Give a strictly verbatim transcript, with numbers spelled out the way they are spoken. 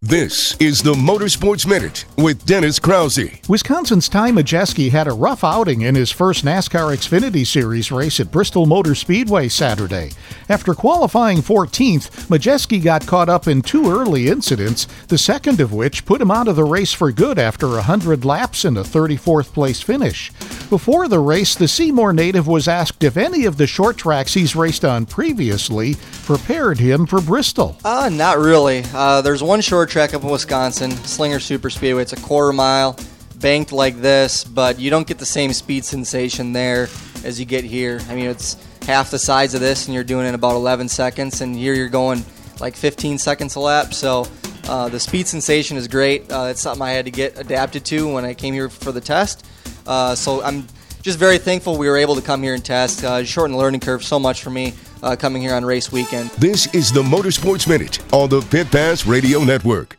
This is the Motorsports Minute with Dennis Krause. Wisconsin's Ty Majeski had a rough outing in his first NASCAR Xfinity Series race at Bristol Motor Speedway Saturday. After qualifying fourteenth, Majeski got caught up in two early incidents, the second of which put him out of the race for good after one hundred laps and a thirty-fourth place finish. Before the race, the Seymour native was asked if any of the short tracks he's raced on previously prepared him for Bristol. Uh, not really. Uh, there's one short track up in Wisconsin, Slinger Super Speedway. It's a quarter mile, banked like this, but you don't get the same speed sensation there as you get here. I mean, it's half the size of this, and you're doing it in about eleven seconds, and here you're going like fifteen seconds a lap. So uh, the speed sensation is great. Uh, it's something I had to get adapted to when I came here for the test. Uh, so I'm just very thankful we were able to come here and test. Uh, shorten the learning curve so much for me uh, coming here on race weekend. This is the Motorsports Minute on the Pit Pass Radio Network.